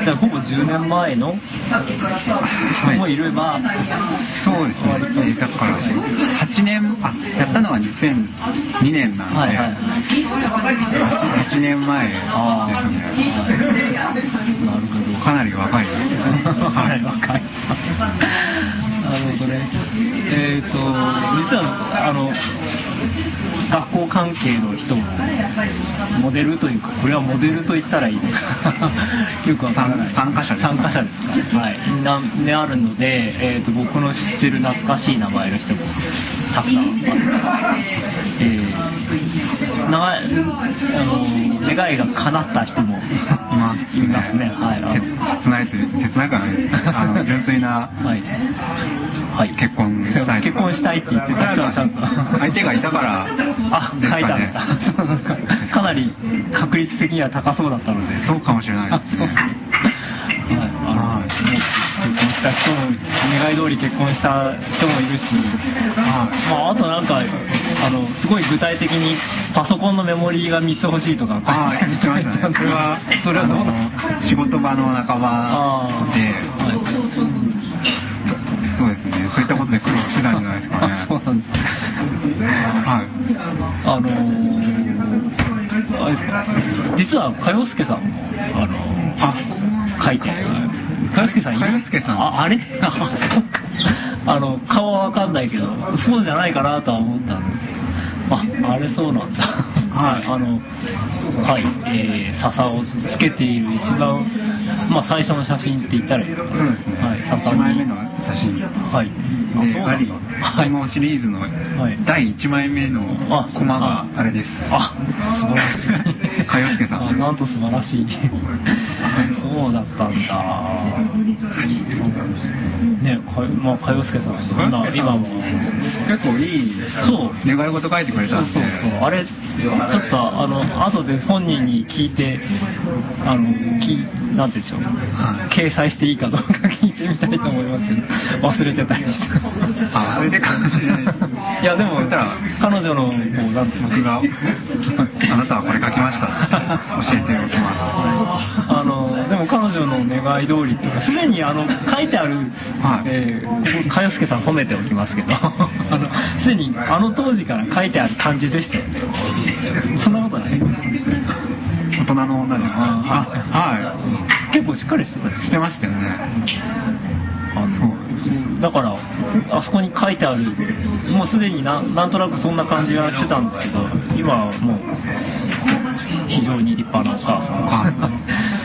じゃあほぼじゅうねんまえの人もいれば、 はい、そうですね。だからはちねん、あ、やったのはにせんにねんなんで、はいはい、はちねんまえですね。 なるほど。 かなり若い。 かなり若い。なるほどね。えっと実はあの学校関係の人もモデルというか、これはモデルと言ったらいいのかよくわからない。 参加者です。 参加者ですか。はい。なねあるので、えっと僕の知ってる懐かしい名前の人もたくさんあって、えー、なあの願いが叶った人もいますね。いますね。はい。 切ないという切ないかないですね。あの純粋な。はい。はい、結婚したい。 結婚したいって言ってた人はちゃんと相手がいたからあ、書いたんだ。かなり確率的には高そうだったので。 そうかもしれないですね。はい、 あの、もう結婚した人も願い通り結婚した人もいるし、あ, まあ、あとなんかあのすごい具体的にパソコンのメモリーがみっつ欲しいとか書いてありましたね。それはそれはどうなの？仕事場の仲間で、そうですね。そういったことで苦労してたんじゃないですかね。 そうなんです。はい。あのー、あれですか。実は佳代介さんもあのー、あ書いてる。佳代介さんいる？ 佳代介さん。 あ、あれ？あ、そうか。あの顔はわかんないけど、そうじゃないかなとは思ったんで。あ、あれそうなんだ。はい。あのはい、えー、笹をつけている一番まあ最初の写真って言ったらいいのかな。 そうですね。はい。笹にいちまいめの写真。 はい。 で、あり、このシリーズのだいいちまいめのコマがあれです。 あ、素晴らしい。 佳代介さん。 あ、なんと素晴らしい。そうだったんだ。ね、かまあ佳代介さん今今も結構いいそう願い事書いてくれたんで。 そうそうそう。あれちょっとあの後で本人に聞いてあのきなんてでしょう、はい、掲載していいかどうか聞いてみたいと思いますけど忘れてたりして。 あ、それでかもしれない。 いやでも彼女のこうなんて僕があなたはこれ書きました教えておきます。 あのでも彼女の願い通りというかすでにあの書いてある、はい、えー、ここ佳代介さん褒めておきますけどあのすでにあの当時から書いてある感じでしたよね。そんなことない？ 大人の女ですか？あ、 はい。結構しっかりしてたし。 してましたよね。 あのそうだからあそこに書いてあるもうすでにな ん, なんとなくそんな感じがしてたんですけど今はもう非常に立派なお母さんがなってるん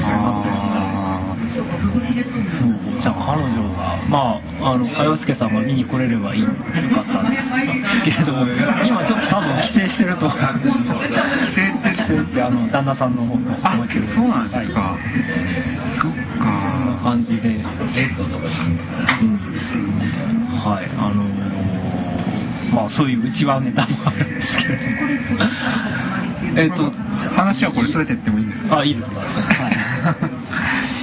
ですそうじゃあ彼女がまああの佳代介さんが見に来れればいいよかったんですけれども今ちょっと多分帰省してると帰省って帰省ってあの旦那さんの方のあそうなんですか、はい、そっかそんな感じでえっとうんはい、あのー、まあそういう内輪ネタもあるんですけれどもえっと話はこれそれてってもいいんですか？ あ、いいですね。はい。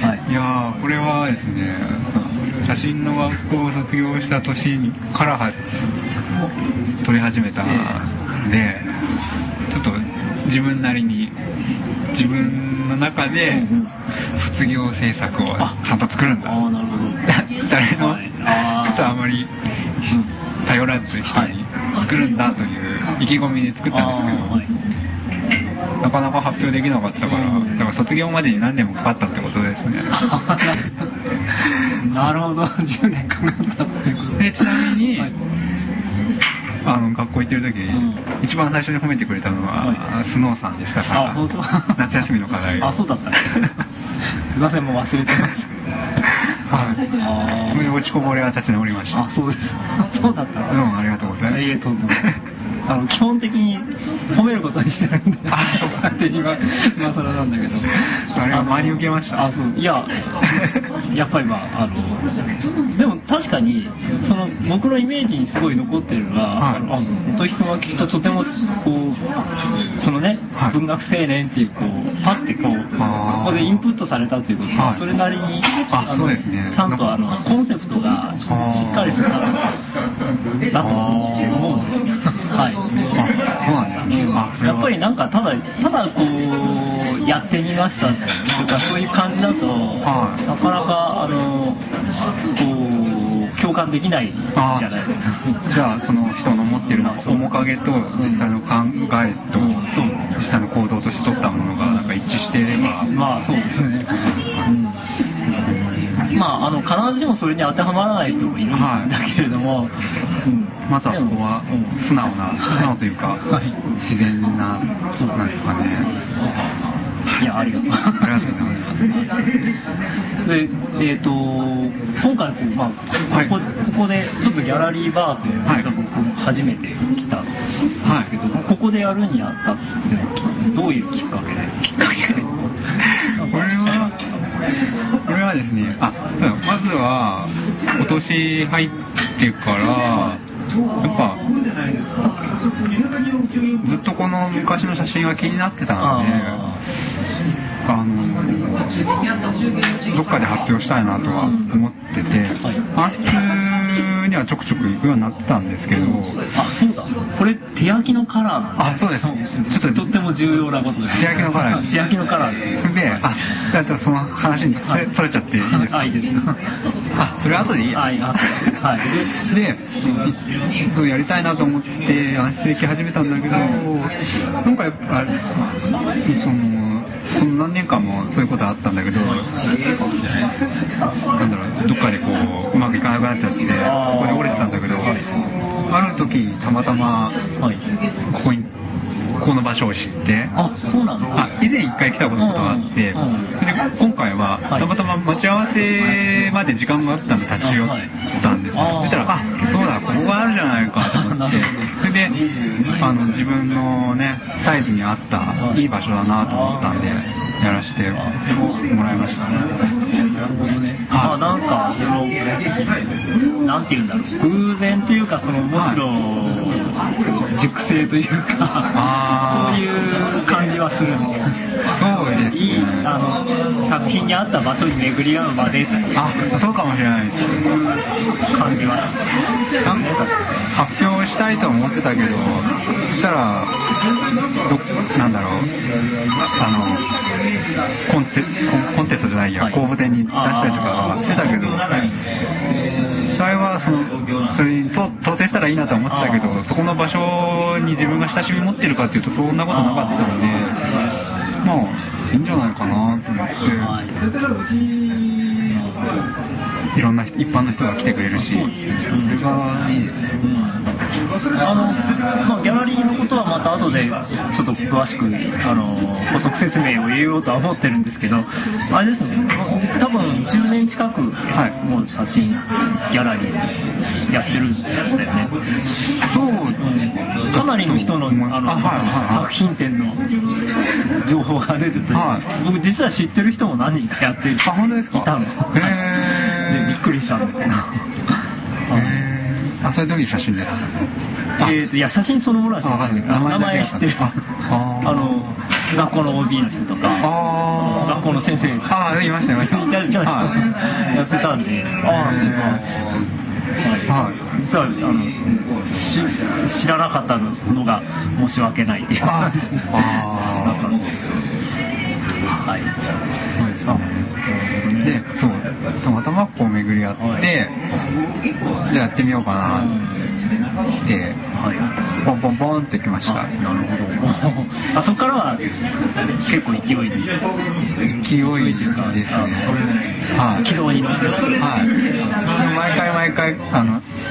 はい、いやーこれはですね写真の学校を卒業した年から撮り始めたんで、ちょっと自分なりに自分の中で卒業制作をちゃんと作るんだ。 ああ、なるほど。 誰のことあまり頼らず人に作るんだという意気込みで作ったんですけど、はい、なかなか発表できなかったから、だから卒業までに何年もかかったってことですね。 なるほど、じゅうねんかかったってことで、ちなみに、はい、 あの学校行ってる時、うん、一番最初に褒めてくれたのは、はい、スノーさんでしたから、夏休みの課題。 あ、そうだったね。すいません、もう忘れてます。 はい。落ちこぼれは立ち直りました。 あ、そうです。そうだった。 どうもありがとうございます。 いえ、とんでもない。あの基本的に褒めることにしてるんで、あ、そうかって今今更なんだけど、 あれは真に受けました。 あ、そう、いや、やっぱりまああのでも確かにその僕のイメージにすごい残ってるのは、はい、あの音彦はきっととてもこうそのね、はい、文学青年っていうこうパッてこうここでインプットされたということは、はい、それなりにあそうですね、 ちゃんとあのコンセプトがしっかりしてただと思うんですよ。はい。 あ、そうなんですね。あ、 やっぱりなんかただただこうやってみましたとかそういう感じだと、はい、なかなかあのこう共感できないじゃない。 じゃあその人の持ってる面影と実際の考えと、うん、実際の行動として取ったものがなんか一致していれば、 まあそうですね。うん、まああの必ずしもそれに当てはまらない人もいるんだけれども。はい、 うん、まずはそこは素直な、素直というか、はい、自然な、そうなんですかね。 いや、ありがとう。 ありがとうございます。 で、えっ、ー、と、今回こう、まあ、はい、ここ、ここでちょっとギャラリーバーというのが僕も初めて来たんですけど、はい、ここでやるにあたってどういうきっかけできっかけでこれは、これはですね、あ、まずは、今年入ってから、やっぱ、ずっとこの昔の写真は気になってたので、あの、どっかで発表したいなとは思ってて、搬出にはちょくちょく行くようになってたんですけど、 あ、そうだ、これ手焼きのカラーなんだ。あ、そうです。 ちょっととっても重要なことです。 手焼きのカラーです。 手焼きのカラーで、あ、じゃあちょっとその話にそれ、それちゃっていいですか？ あ、いいです。 あ、それ後でいいや。 はい、はい。 で、そうやりたいなと思って安室行き始めたんだけど、なんかやっぱそのこの何年間もそういうことあったんだけど、なんだろう、どっかでこううまくいかなくなっちゃってそこで折れてたんだけど、ある時たまたまここにここの場所を知って、 あ、そうなの？ あ、以前一回来たことがあって、で今回はたまたま待ち合わせまで時間があったんで立ち寄ったんですよ。そしたら、あ、そうだ、ここがあるじゃないかと思って、それであの自分のねサイズに合ったいい場所だなと思ったんでやらせてもらいましたね。 なるほどね。あ、なんかそのなんていうんだろう、偶然というかそのむしろ熟成というか、そういう感じはするの。 そうですね。いい、 あの作品に合った場所に巡り合うまで。 あ、そうかもしれないです。 感じは。 なんか発表したいと思ってたけど、そしたらどなんだろう、あのコンテコンテストじゃないや、はい、公募展に出したりとかしてたけど、実際はそのそれに当選したらいいなと思ってたけど、そこの場所に自分が親しみ持ってるかっていうとそんなことなかったので、まあいいんじゃないかなと思って。いろんな人、一般の人が来てくれるし、それがいいです。 あの、まあ、ギャラリーのことはまた後でちょっと詳しくあの補足説明を言おうとは思ってるんですけど、あれですね、多分じゅうねん近くもう写真ギャラリーやってるんだよね。そう、うん、かなりの人の、あの、あ、はいはいはい、作品展の情報が出てて、はい、僕実は知ってる人も何人かやっていたの。 あ、本当ですか？ へー。でびっくりしたんだけど。 あ、それどういう写真ですか？ えーと、いや、写真そのものは知らないけど、名前知ってる。ああの、学校の オービー の人とか、あ学校の先生。 ああ、いました、いました。 やってたんで、ああ、そうか。はい、実はあのし知らなかったのが申し訳ないっていう感じですね。ああ、はい。そうですね。 で、そう、たまたまこう巡り合って、はい、じゃあやってみようかなって、はい、ポンポンポンってきました。 なるほど。あそこからは結構勢いで。 勢いですね。はい。 軌道に乗って。 はい。毎回毎回あの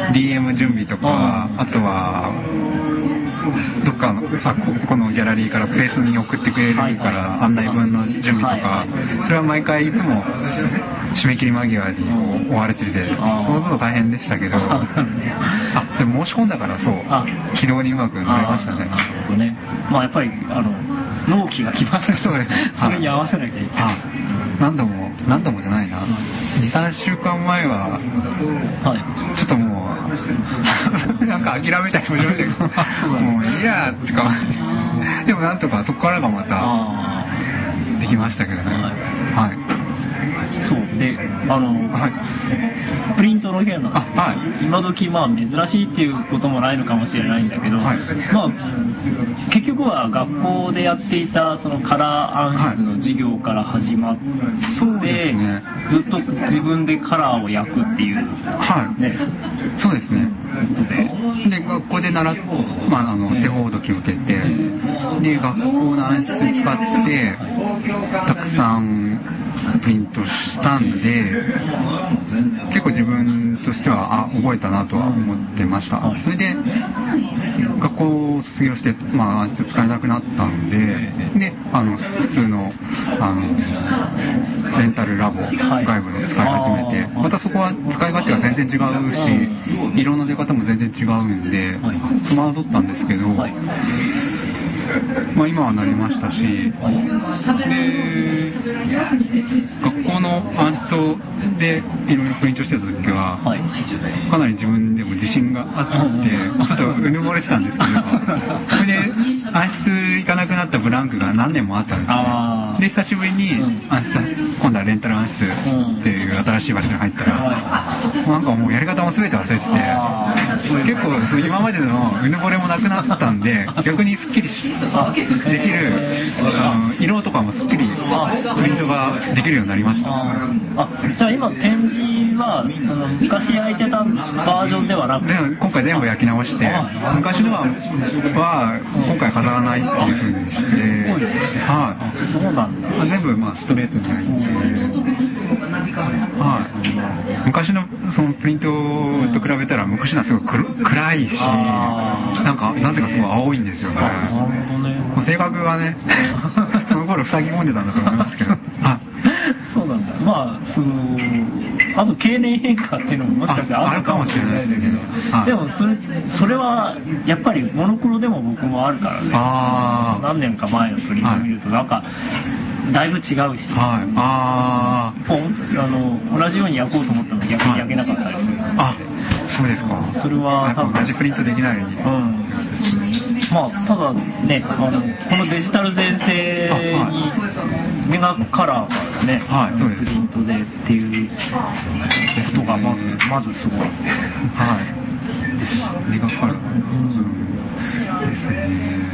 ディーエム 準備とか、あとはどっかのあ こ, このギャラリーからプレスに送ってくれるから案内文の準備とか、それは毎回いつも締め切り間際に追われてて、その都度大変でしたけど、あでも申し込んだからそう軌道にうまく乗りましたね。 なるほどね。まあやっぱりあの納期が決まる人そうですね。 それに合わせなきゃいけない。 何度も何度もじゃないな、にさんしゅうかんまえはちょっともうなんか諦めたりもしましたけどもういいやってかでもなんとかそこからがまたできましたけどね。はい。 そうで、あの、はい、プリントの件なんですけど、はい、今時まあ珍しいっていうこともないのかもしれないんだけど、はい、まあ結局は学校でやっていたそのカラー暗室の授業から始まって、はい、ね、ずっと自分でカラーを焼くっていう、 はい、ね、 そうですね。 で学校で習っ、まあ、あの手ほどきを受けて、で学校の暗室使ってたくさんプリントしたんで、結構自分としてはあ覚えたなとは思ってました。それで学校を卒業して、まあ、暗室使えなくなったんで、であの普通の、あのレンタルラボ外部の使い始めて、またそこは使い勝手が全然違うし、色の出方も全然違うんで戸惑ったんですけど、まあ、今はなりましたし、で学校の暗室でいろいろプリントしてた時は、はい、かなり自分でも自信があってちょっとうぬぼれてたんですけどそれで暗室行かなくなったブランクが何年もあったんですね。で久しぶりに暗室、今度はレンタル暗室っていう新しい場所に入ったら、なんかもうやり方も全て忘れてて、結構その今までのうぬぼれもなくなったんで逆にスッキリしできる、あの色とかもすっきりプリントができるようになりました。 あじゃあ今展示はその昔焼いてたバージョンではなくて、 今回全部焼き直して、昔のはは今回飾らないっていう風にして、はい、 そうなんだ。 全部まあストレートに焼いて、はい、昔のそのプリントと比べたら昔のはすごい暗いし、なんかなぜかすごい青いんですよね。性格がねその頃塞ぎ込んでたんだと思いますけどそうなんだ。まあそのあと経年変化っていうのももしかしてあるかもしれないですけど、でもそれそれはやっぱりモノクロでも僕もあるからね。あ何年か前のプリント見るとなんかだいぶ違うし、はい、あポンあの同じように焼こうと思ったの逆に焼けなかったりする、はい、 あそうですか。 それは多分同じプリントできない、うん、 まあただねあのこのデジタル全盛にメガカラーからね、はい、そうですプリントでっていうことがまずまずすごい、はい、 メガカラー、うん、ですね。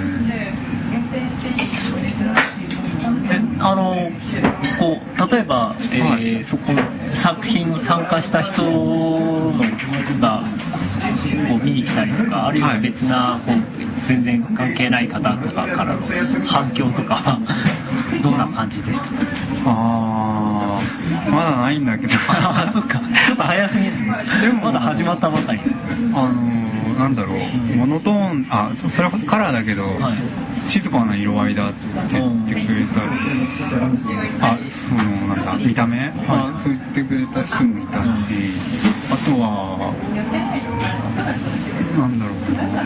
えあのこう例えば、えーはい、そこの作品に参加した人のがこう見に来たりとか、あるいは別なこう全然関係ない方とかからの反響とかどんな感じでしたか？ あーまだないんだけどあそっか早すぎる。でもまだ始まったばかり。 あのー、なんだろう、うん、モノトーンあそれはカラーだけど、はい、静かな色合いだって言ってくれたり、あそのなんだ見た目、はい、あそう言ってくれた人もいたし、あとはなんだろう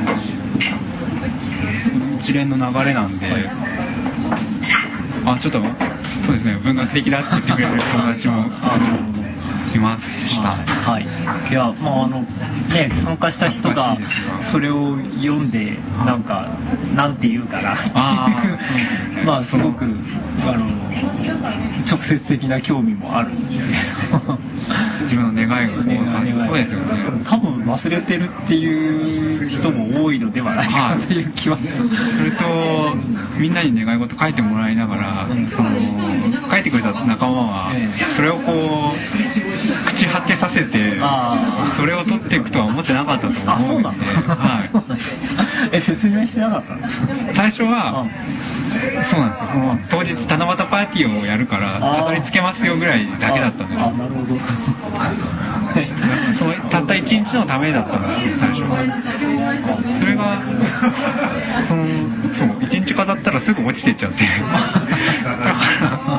一連の流れなんで、はい、あちょっとそうですね文学的だって言ってくれる友達もいました。 はい。いや、まああのね参加した人がそれを読んでなんかなんて言うかなっていうまあすごくあの直接的な興味もあるんですけど自分の願いがね、そうですよね。 多分忘れてるっていう人も多いのではないかという気はする。 それとみんなに願い事書いてもらいながら、その書いてくれた仲間はそれをこう口はけさせてそれを取っていくとは思ってなかったと思うんで、はい、 え説明してなかったんですか？ 最初はそうなんですよ。その当日七夕パーティーをやるから飾り付けますよぐらいだけだったんです。 ああなるほど。 そう、たった一日のためだったんですよ、最初。それが、その、そう、一日飾ったらすぐ落ちていっちゃって。だから、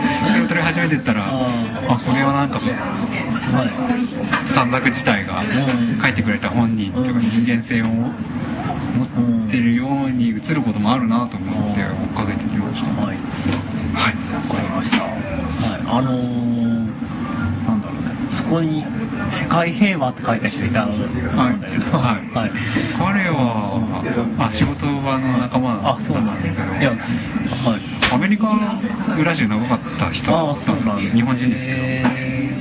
それを撮り始めてったら、あ、これはなんか、短冊自体が書いてくれた本人というか人間性を持ってるように映ることもあるなと思って追っかけてきました。はい。はい。 わかりました。はい。あのー、なんだろうね。そこに世界平和って書いた人いたと思うんだけど。はい。はい。 彼は、あ、仕事場の仲間だったんですけど。いや、はい。アメリカ裏中長かった人だったんです。日本人ですけど。それで、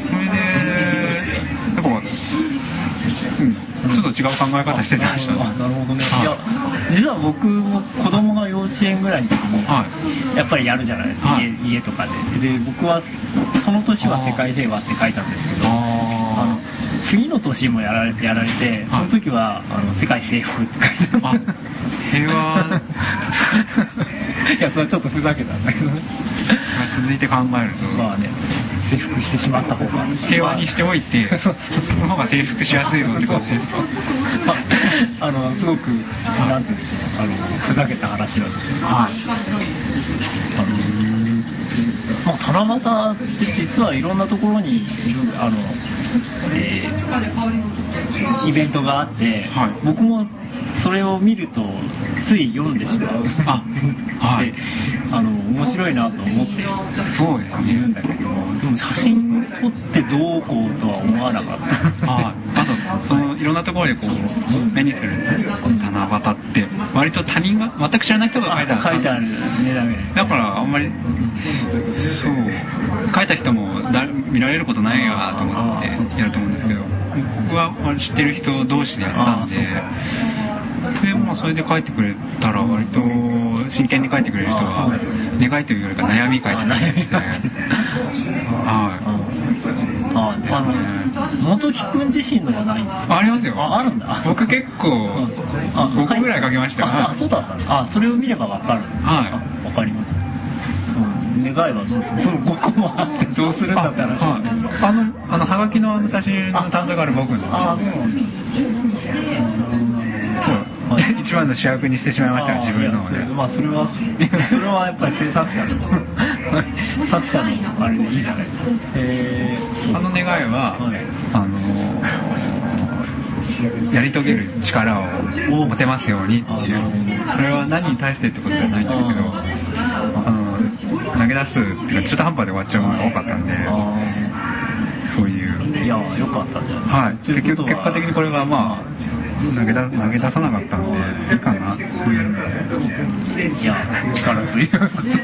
やっぱ、うん、ちょっと違う考え方してましたね。 あ、なるほどね。いや、実は僕も子供が幼稚園ぐらいの時に、やっぱりやるじゃないですか、家, 家とかで。で、僕はその年は世界平和って書いたんですけど、あの次の年もやられて、やられて、その時はあの世界征服って書いてある。 平和いや、それはちょっとふざけたんだけど。 続いて考えると、 まあね、征服してしまった方が平和にしておいて、その方が征服しやすいのってことですか。 あのすごくなんていうんでしょう、あのふざけた話なんですけど、はい。あのまあ七夕って実はいろんなところにいるあの、えー、イベントがあって、はい、僕もそれを見るとつい読んでしまう。あ、はい。あの面白いなと思ってそうですねいるんだけど、でも写真撮ってどうこうとは思わなかった。 あ、あとそのいろんなところでこう目にする七夕って割と他人が全く知らない人が書いた書いてあるねだけ。 だからあんまりそう書いた人もだ見られることないやと思ってやると思うんですけど、僕は知ってる人同士でやったんで。それもそれで書いてくれたら割と真剣に書いてくれる人は願いというよりか悩み書いてくれるんですね。はい。 あの元木くん自身のがないんですか。 ありますよ。 あ、あるんだ。 僕結構ごこぐらい書きましたよ。 あ、そうだったんだ。あ、それを見ればわかる。はい。わかります。願いはそのごこもあってどうするんだって話なんで。 あのあのハガキのあの写真の短冊がある僕の。あ、そうなんだ。一番の主役にしてしまいました自分のね。まあそれはそれはやっぱり制作者の作者のあれでいいじゃないですか。えー、あの願いは、はい、あのやり遂げる力を持てますようにっていう。それは何に対してってことじゃないんですけど、あの投げ出すっていうか中途半端で終わっちゃうものが多かったんで、そういう。 いや良かったじゃん。 はい。結局結果的にこれがまあ。投げだ投げ出さなかったんでいいかなっていう。 いや力強い。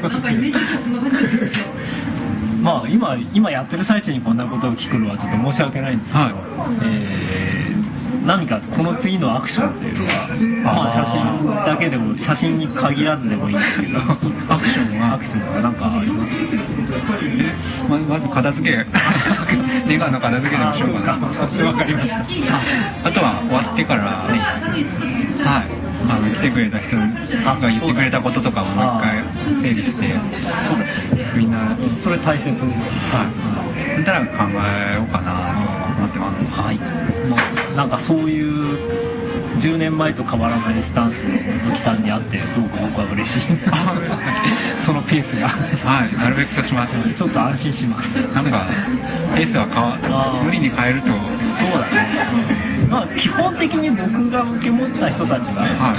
まあ今今やってる最中にこんなことを聞くのはちょっと申し訳ないんですけど、はい、えー、何かこの次のアクションというのは、まあ写真だけでも写真に限らずでもいいんですけど、アクションはアクションはなんかあります？ まずまず片付けネガの片付けでもしようかな。 わかりました。 あとは終わってから、はい、あの来てくれた人が言ってくれたこととかをもう一回整理して、そうですね。みんなそれ大切です。 はい。そしたら考えようかなと思ってます。 はい。もうなんかそういうじゅうねんまえと変わらないスタンスの元木さんにあってすごく僕は嬉しい。そのペースが。 はい。なるべくそうします。 ちょっと安心します。 なんかペースは変わ無理に変えると。そうだね。まあ基本的に僕が受け持った人たちは、はい、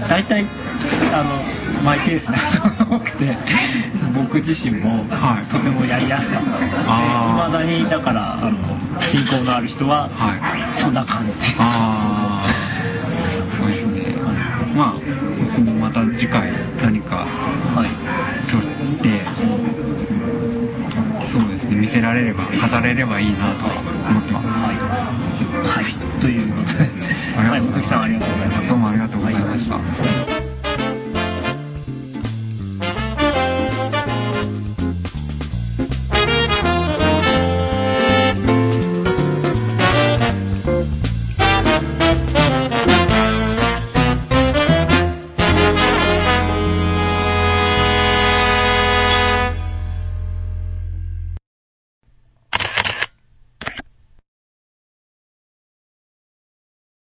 大体あのマイペースな人が多くて、僕自身も、はい、とてもやりやすかったので、いまだにだからあの親交のある人は、はい、そんな感じ。あそうですね。まあ僕もまた次回何か撮って、はい、そうですね見せられれば飾れればいいなと思ってます。はい。 はい、ということで、はい、元木さんありがとうございます。 どうもありがとうございました。はい。